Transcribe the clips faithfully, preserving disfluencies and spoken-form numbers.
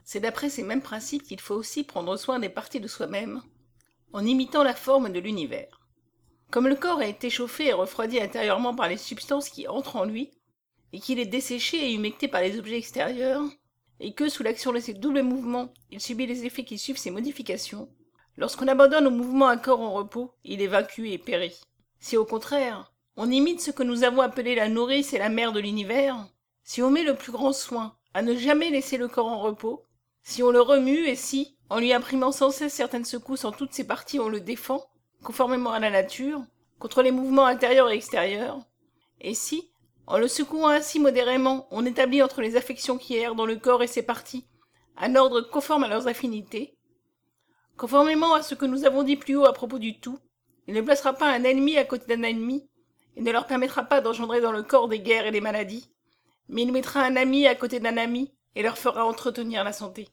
C'est d'après ces mêmes principes qu'il faut aussi prendre soin des parties de soi-même, en imitant la forme de l'univers. Comme le corps a été chauffé et refroidi intérieurement par les substances qui entrent en lui, et qu'il est desséché et humecté par les objets extérieurs, et que, sous l'action de ces doubles mouvements, il subit les effets qui suivent ces modifications, lorsqu'on abandonne au mouvement un corps en repos, il est vaincu et périt. Si au contraire, on imite ce que nous avons appelé la nourrice et la mère de l'univers, si on met le plus grand soin à ne jamais laisser le corps en repos, si on le remue et si, en lui imprimant sans cesse certaines secousses en toutes ses parties, on le défend, conformément à la nature, contre les mouvements intérieurs et extérieurs, et si, en le secouant ainsi modérément, on établit entre les affections qui errent dans le corps et ses parties un ordre conforme à leurs affinités, conformément à ce que nous avons dit plus haut à propos du tout, il ne placera pas un ennemi à côté d'un ennemi, et ne leur permettra pas d'engendrer dans le corps des guerres et des maladies, mais il mettra un ami à côté d'un ami, et leur fera entretenir la santé.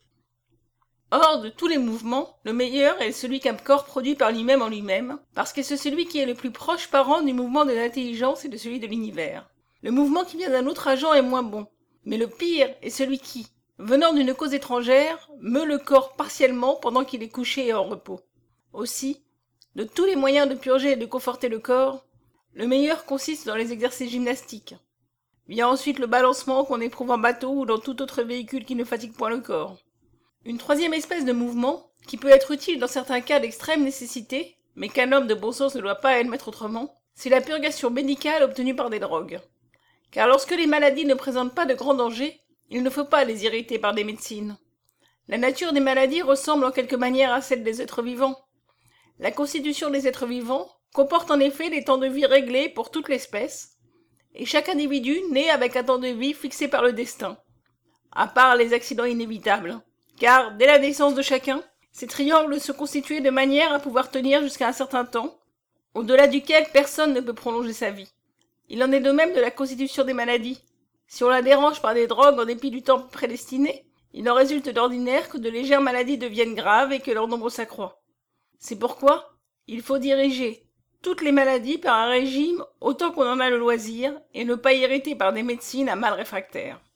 Or, de tous les mouvements, le meilleur est celui qu'un corps produit par lui-même en lui-même, parce que c'est celui qui est le plus proche parent du mouvement de l'intelligence et de celui de l'univers. Le mouvement qui vient d'un autre agent est moins bon, mais le pire est celui qui, venant d'une cause étrangère, meut le corps partiellement pendant qu'il est couché et en repos. Aussi, de tous les moyens de purger et de conforter le corps, le meilleur consiste dans les exercices gymnastiques. Vient ensuite le balancement qu'on éprouve en bateau ou dans tout autre véhicule qui ne fatigue point le corps. Une troisième espèce de mouvement, qui peut être utile dans certains cas d'extrême nécessité, mais qu'un homme de bon sens ne doit pas admettre autrement, c'est la purgation médicale obtenue par des drogues. Car lorsque les maladies ne présentent pas de grands dangers, il ne faut pas les irriter par des médecines. La nature des maladies ressemble en quelque manière à celle des êtres vivants. La constitution des êtres vivants comporte en effet des temps de vie réglés pour toute l'espèce, et chaque individu naît avec un temps de vie fixé par le destin, à part les accidents inévitables. Car, dès la naissance de chacun, ces triangles se constituaient de manière à pouvoir tenir jusqu'à un certain temps, au-delà duquel personne ne peut prolonger sa vie. Il en est de même de la constitution des maladies. Si on la dérange par des drogues en dépit du temps prédestiné, il n'en résulte d'ordinaire que de légères maladies deviennent graves et que leur nombre s'accroît. C'est pourquoi il faut diriger toutes les maladies par un régime autant qu'on en a le loisir et ne pas irriter par des médecines à mal réfractaires.